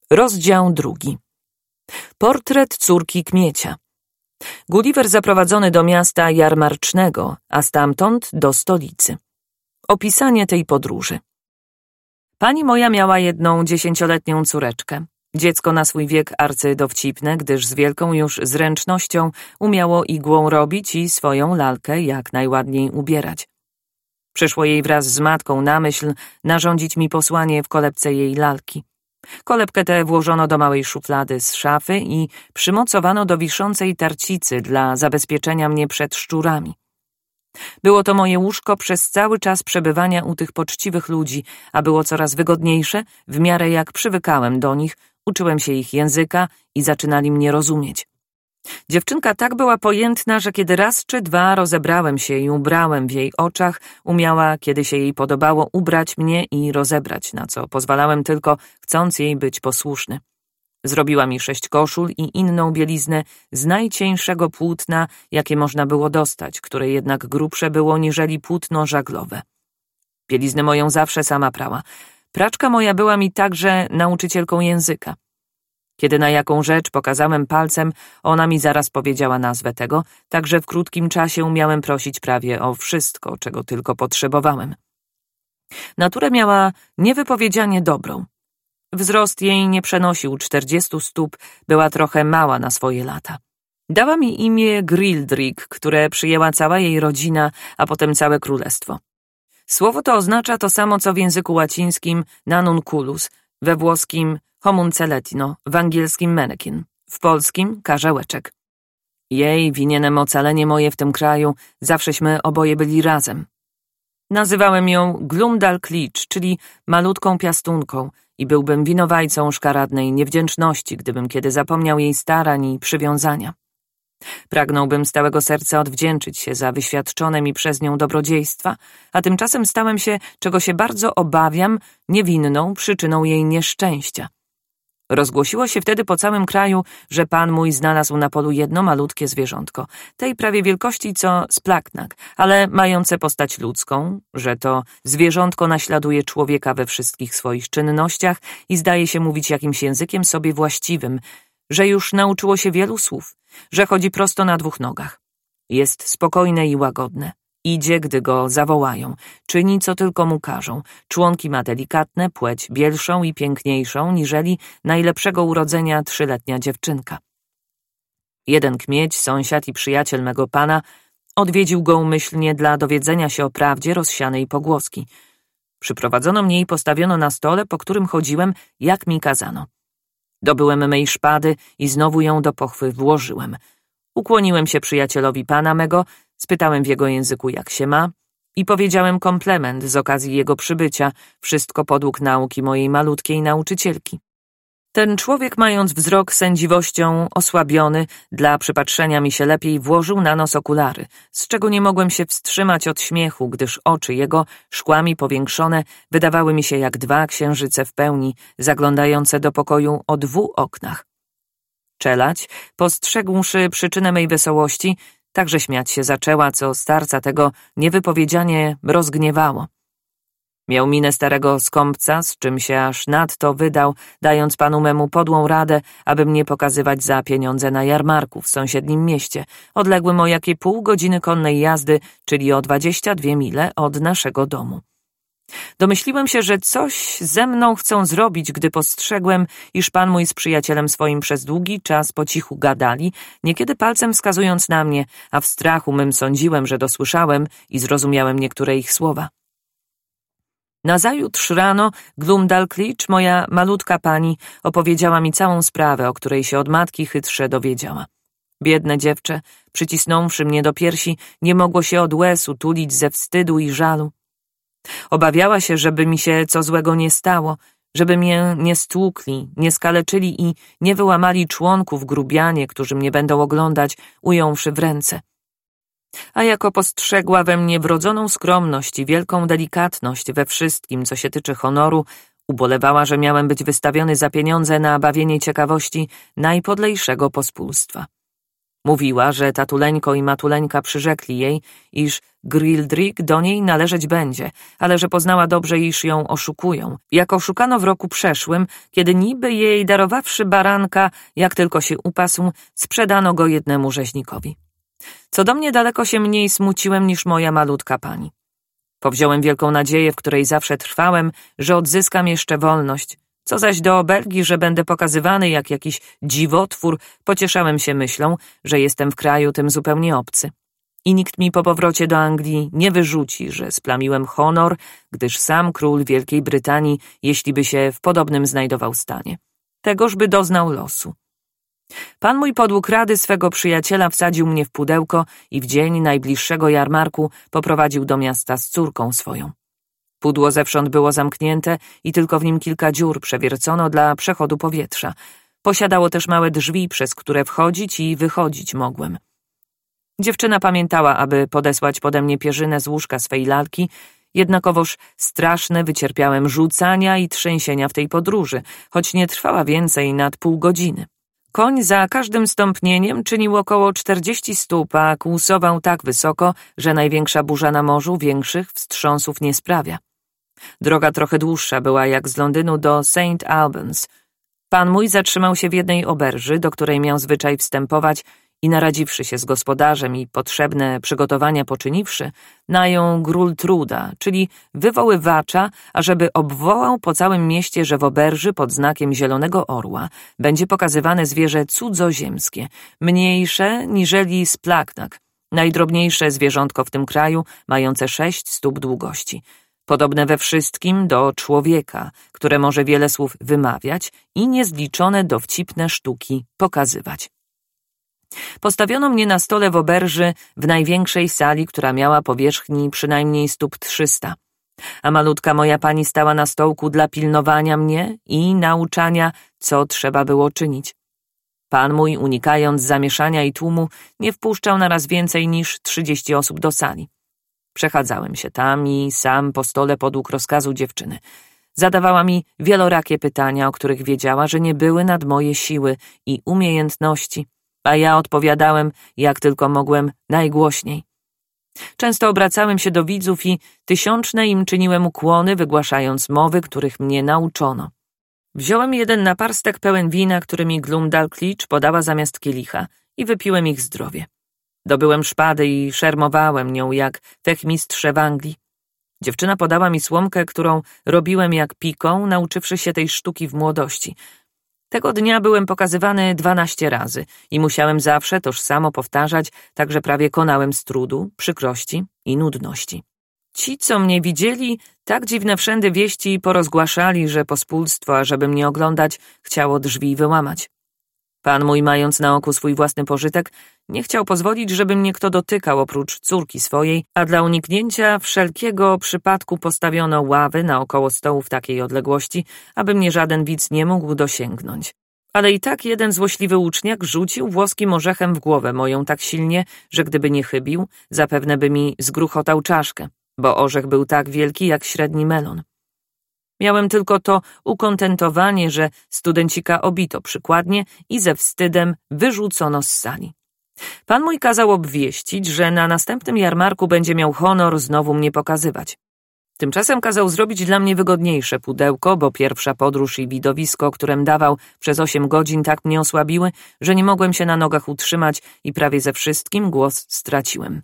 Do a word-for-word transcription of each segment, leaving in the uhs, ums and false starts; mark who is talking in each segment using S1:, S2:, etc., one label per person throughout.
S1: Rozdział drugi. Portret córki Kmiecia. Gulliver zaprowadzony do miasta jarmarcznego, a stamtąd do stolicy. Opisanie tej podróży. Pani moja miała jedną dziesięcioletnią córeczkę. Dziecko na swój wiek arcydowcipne, gdyż z wielką już zręcznością umiało igłą robić i swoją lalkę jak najładniej ubierać. Przyszło jej wraz z matką na myśl narządzić mi posłanie w kolebce jej lalki. Kolebkę tę włożono do małej szuflady z szafy i przymocowano do wiszącej tarcicy dla zabezpieczenia mnie przed szczurami. Było to moje łóżko przez cały czas przebywania u tych poczciwych ludzi, a było coraz wygodniejsze, w miarę jak przywykałem do nich, uczyłem się ich języka i zaczynali mnie rozumieć. Dziewczynka tak była pojętna, że kiedy raz czy dwa rozebrałem się i ubrałem w jej oczach, umiała, kiedy się jej podobało, ubrać mnie i rozebrać, na co pozwalałem tylko, chcąc jej być posłuszny. Zrobiła mi sześć koszul i inną bieliznę z najcieńszego płótna, jakie można było dostać, które jednak grubsze było niżeli płótno żaglowe. Bieliznę moją zawsze sama prała. Praczka moja była mi także nauczycielką języka. Kiedy na jaką rzecz pokazałem palcem, ona mi zaraz powiedziała nazwę tego, także w krótkim czasie umiałem prosić prawie o wszystko, czego tylko potrzebowałem. Naturę miała niewypowiedzianie dobrą. Wzrost jej nie przenosił czterdziestu stóp, była trochę mała na swoje lata. Dała mi imię Grildrig, które przyjęła cała jej rodzina, a potem całe królestwo. Słowo to oznacza to samo, co w języku łacińskim nanunculus, we włoskim homunceletino, w angielskim mannequin, w polskim karzełeczek. Jej winienem ocalenie moje w tym kraju, zawsześmy oboje byli razem. Nazywałem ją Glumdalclitch, czyli malutką piastunką, i byłbym winowajcą szkaradnej niewdzięczności, gdybym kiedy zapomniał jej starań i przywiązania. Pragnąłbym z całego serca odwdzięczyć się za wyświadczone mi przez nią dobrodziejstwa, a tymczasem stałem się, czego się bardzo obawiam, niewinną przyczyną jej nieszczęścia. Rozgłosiło się wtedy po całym kraju, że pan mój znalazł na polu jedno malutkie zwierzątko, tej prawie wielkości co splaknak, ale mające postać ludzką, że to zwierzątko naśladuje człowieka we wszystkich swoich czynnościach i zdaje się mówić jakimś językiem sobie właściwym, że już nauczyło się wielu słów, że chodzi prosto na dwóch nogach. Jest spokojne i łagodne. Idzie, gdy go zawołają, czyni, co tylko mu każą. Członki ma delikatne, płeć bielszą i piękniejszą, niżeli najlepszego urodzenia trzyletnia dziewczynka. Jeden kmieć, sąsiad i przyjaciel mego pana, odwiedził go umyślnie dla dowiedzenia się o prawdzie rozsianej pogłoski. Przyprowadzono mnie i postawiono na stole, po którym chodziłem, jak mi kazano. Dobyłem mej szpady i znowu ją do pochwy włożyłem. Ukłoniłem się przyjacielowi pana mego, spytałem w jego języku, jak się ma, i powiedziałem komplement z okazji jego przybycia, wszystko podług nauki mojej malutkiej nauczycielki. Ten człowiek, mając wzrok sędziwością osłabiony, dla przypatrzenia mi się lepiej włożył na nos okulary, z czego nie mogłem się wstrzymać od śmiechu, gdyż oczy jego, szkłami powiększone, wydawały mi się jak dwa księżyce w pełni, zaglądające do pokoju o dwu oknach. Czelać, postrzegłszy przyczynę mej wesołości, także śmiać się zaczęła, co starca tego niewypowiedzianie rozgniewało. Miał minę starego skąpca, z czym się aż nadto wydał, dając panu memu podłą radę, aby mnie pokazywać za pieniądze na jarmarku w sąsiednim mieście, odległym o jakie pół godziny konnej jazdy, czyli o dwadzieścia dwie mile od naszego domu. Domyśliłem się, że coś ze mną chcą zrobić, gdy postrzegłem, iż pan mój z przyjacielem swoim przez długi czas po cichu gadali, niekiedy palcem wskazując na mnie, a w strachu mym sądziłem, że dosłyszałem i zrozumiałem niektóre ich słowa. Nazajutrz rano Glumdalclitch, moja malutka pani, opowiedziała mi całą sprawę, o której się od matki chytrze dowiedziała. Biedne dziewczę, przycisnąwszy mnie do piersi, nie mogło się od łez utulić ze wstydu i żalu. Obawiała się, żeby mi się co złego nie stało, żeby mnie nie stłukli, nie skaleczyli i nie wyłamali członków grubianie, którzy mnie będą oglądać, ująwszy w ręce. A jako postrzegła we mnie wrodzoną skromność i wielką delikatność we wszystkim, co się tyczy honoru, ubolewała, że miałem być wystawiony za pieniądze na bawienie ciekawości najpodlejszego pospólstwa. Mówiła, że tatuleńko i matuleńka przyrzekli jej, iż Grildrig do niej należeć będzie, ale że poznała dobrze, iż ją oszukują, jak oszukano w roku przeszłym, kiedy niby jej darowawszy baranka, jak tylko się upasł, sprzedano go jednemu rzeźnikowi. Co do mnie daleko się mniej smuciłem niż moja malutka pani. Powziąłem wielką nadzieję, w której zawsze trwałem, że odzyskam jeszcze wolność. Co zaś do Belgii, że będę pokazywany jak jakiś dziwotwór, pocieszałem się myślą, że jestem w kraju tym zupełnie obcy. I nikt mi po powrocie do Anglii nie wyrzuci, że splamiłem honor, gdyż sam król Wielkiej Brytanii, jeśli by się w podobnym znajdował stanie. Tegoż by doznał losu. Pan mój podług rady swego przyjaciela wsadził mnie w pudełko i w dzień najbliższego jarmarku poprowadził do miasta z córką swoją. Pudło zewsząd było zamknięte i tylko w nim kilka dziur przewiercono dla przechodu powietrza. Posiadało też małe drzwi, przez które wchodzić i wychodzić mogłem. Dziewczyna pamiętała, aby podesłać pode mnie pierzynę z łóżka swej lalki, jednakowoż straszne wycierpiałem rzucania i trzęsienia w tej podróży, choć nie trwała więcej nad pół godziny. Koń za każdym stąpnieniem czynił około czterdzieści stóp, a kłusował tak wysoko, że największa burza na morzu większych wstrząsów nie sprawia. Droga trochę dłuższa była jak z Londynu do Saint Albans. Pan mój zatrzymał się w jednej oberży, do której miał zwyczaj wstępować i naradziwszy się z gospodarzem i potrzebne przygotowania poczyniwszy, najął Grultruda, czyli wywoływacza, ażeby obwołał po całym mieście, że w oberży pod znakiem zielonego orła będzie pokazywane zwierzę cudzoziemskie, mniejsze niżeli splaknak, najdrobniejsze zwierzątko w tym kraju, mające sześć stóp długości. Podobne we wszystkim do człowieka, które może wiele słów wymawiać i niezliczone dowcipne sztuki pokazywać. Postawiono mnie na stole w oberży w największej sali, która miała powierzchni przynajmniej stóp trzysta, a malutka moja pani stała na stołku dla pilnowania mnie i nauczania, co trzeba było czynić. Pan mój, unikając zamieszania i tłumu, nie wpuszczał naraz więcej niż trzydzieści osób do sali. Przechadzałem się tam i sam po stole podług rozkazu dziewczyny. Zadawała mi wielorakie pytania, o których wiedziała, że nie były nad moje siły i umiejętności, a ja odpowiadałem, jak tylko mogłem, najgłośniej. Często obracałem się do widzów i tysiączne im czyniłem ukłony, wygłaszając mowy, których mnie nauczono. Wziąłem jeden naparstek pełen wina, który mi Glumdalclitch podała zamiast kielicha i wypiłem ich zdrowie. Dobyłem szpady i szermowałem nią jak fechmistrze w Anglii. Dziewczyna podała mi słomkę, którą robiłem jak piką, nauczywszy się tej sztuki w młodości. Tego dnia byłem pokazywany dwanaście razy i musiałem zawsze tożsamo powtarzać, tak że prawie konałem z trudu, przykrości i nudności. Ci, co mnie widzieli, tak dziwne wszędy wieści porozgłaszali, że pospólstwo, ażeby mnie oglądać, chciało drzwi wyłamać. Pan mój, mając na oku swój własny pożytek, nie chciał pozwolić, żeby mnie kto dotykał oprócz córki swojej, a dla uniknięcia wszelkiego przypadku postawiono ławy naokoło stołu w takiej odległości, aby mnie żaden widz nie mógł dosięgnąć. Ale i tak jeden złośliwy łuczniak rzucił włoskim orzechem w głowę moją tak silnie, że gdyby nie chybił, zapewne by mi zgruchotał czaszkę, bo orzech był tak wielki jak średni melon. Miałem tylko to ukontentowanie, że studencika obito przykładnie i ze wstydem wyrzucono z sali. Pan mój kazał obwieścić, że na następnym jarmarku będzie miał honor znowu mnie pokazywać. Tymczasem kazał zrobić dla mnie wygodniejsze pudełko, bo pierwsza podróż i widowisko, którem dawał przez osiem godzin, tak mnie osłabiły, że nie mogłem się na nogach utrzymać i prawie ze wszystkim głos straciłem.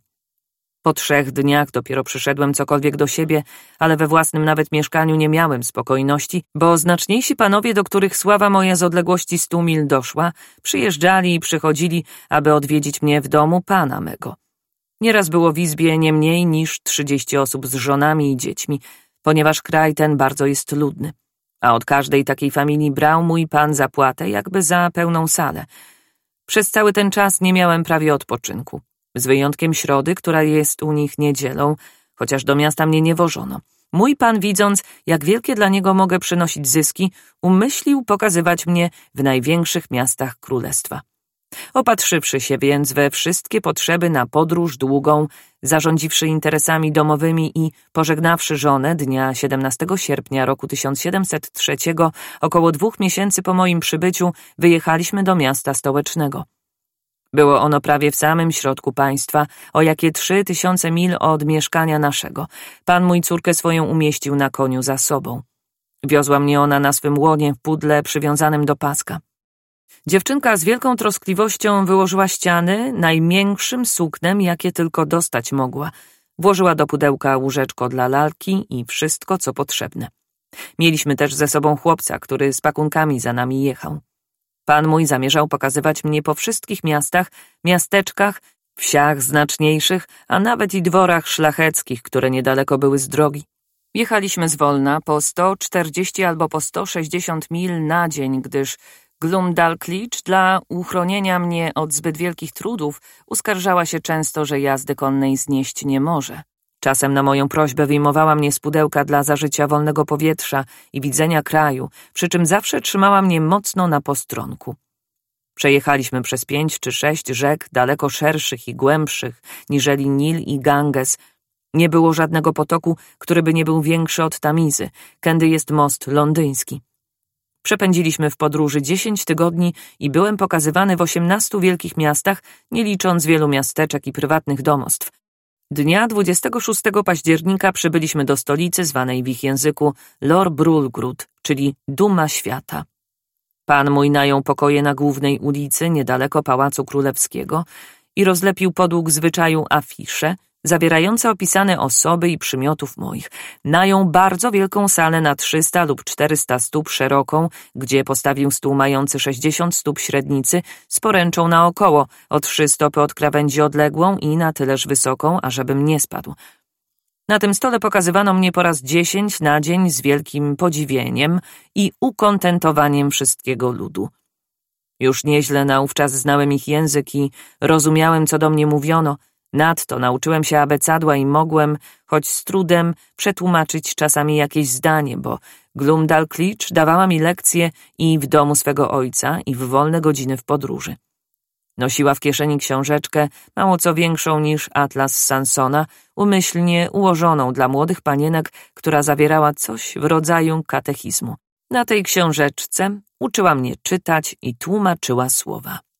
S1: Po trzech dniach dopiero przyszedłem cokolwiek do siebie, ale we własnym nawet mieszkaniu nie miałem spokojności, bo znaczniejsi panowie, do których sława moja z odległości stu mil doszła, przyjeżdżali i przychodzili, aby odwiedzić mnie w domu pana mego. Nieraz było w izbie nie mniej niż trzydzieści osób z żonami i dziećmi, ponieważ kraj ten bardzo jest ludny, a od każdej takiej familii brał mój pan zapłatę jakby za pełną salę. Przez cały ten czas nie miałem prawie odpoczynku. Z wyjątkiem środy, która jest u nich niedzielą, chociaż do miasta mnie nie wożono. Mój pan, widząc, jak wielkie dla niego mogę przynosić zyski, umyślił pokazywać mnie w największych miastach królestwa. Opatrzywszy się więc we wszystkie potrzeby na podróż długą, zarządziwszy interesami domowymi i pożegnawszy żonę dnia siedemnastego sierpnia roku tysiąc siedemset trzeciego, około dwóch miesięcy po moim przybyciu, wyjechaliśmy do miasta stołecznego. Było ono prawie w samym środku państwa, o jakie trzy tysiące mil od mieszkania naszego. Pan mój córkę swoją umieścił na koniu za sobą. Wiozła mnie ona na swym łonie w pudle przywiązanym do paska. Dziewczynka z wielką troskliwością wyłożyła ściany najmiększym suknem, jakie tylko dostać mogła. Włożyła do pudełka łóżeczko dla lalki i wszystko, co potrzebne. Mieliśmy też ze sobą chłopca, który z pakunkami za nami jechał. Pan mój zamierzał pokazywać mnie po wszystkich miastach, miasteczkach, wsiach znaczniejszych, a nawet i dworach szlacheckich, które niedaleko były z drogi. Jechaliśmy zwolna po sto czterdzieści albo po sto sześćdziesiąt mil na dzień, gdyż Glumdalclitch dla uchronienia mnie od zbyt wielkich trudów uskarżała się często, że jazdy konnej znieść nie może. Czasem na moją prośbę wyjmowała mnie z pudełka dla zażycia wolnego powietrza i widzenia kraju, przy czym zawsze trzymała mnie mocno na postronku. Przejechaliśmy przez pięć czy sześć rzek daleko szerszych i głębszych niżeli Nil i Ganges. Nie było żadnego potoku, który by nie był większy od Tamizy, kędy jest most londyński. Przepędziliśmy w podróży dziesięć tygodni i byłem pokazywany w osiemnastu wielkich miastach, nie licząc wielu miasteczek i prywatnych domostw. Dnia dwudziestego szóstego października przybyliśmy do stolicy zwanej w ich języku Lor Brulgrud, czyli Duma Świata. Pan mój najął pokoje na głównej ulicy, niedaleko Pałacu Królewskiego i rozlepił podług zwyczaju afisze, zawierające opisane osoby i przymiotów moich. Najął bardzo wielką salę na trzysta lub czterysta stóp szeroką, gdzie postawił stół mający sześćdziesiąt stóp średnicy z poręczą naokoło, o trzy stopy od krawędzi odległą i na tyleż wysoką, ażebym nie spadł. Na tym stole pokazywano mnie po raz dziesięć na dzień z wielkim podziwieniem i ukontentowaniem wszystkiego ludu. Już nieźle naówczas znałem ich język i rozumiałem, co do mnie mówiono. Nadto nauczyłem się abecadła i mogłem, choć z trudem, przetłumaczyć czasami jakieś zdanie, bo Glumdalclitch dawała mi lekcje i w domu swego ojca, i w wolne godziny w podróży. Nosiła w kieszeni książeczkę, mało co większą niż atlas Sansona, umyślnie ułożoną dla młodych panienek, która zawierała coś w rodzaju katechizmu. Na tej książeczce uczyła mnie czytać i tłumaczyła słowa.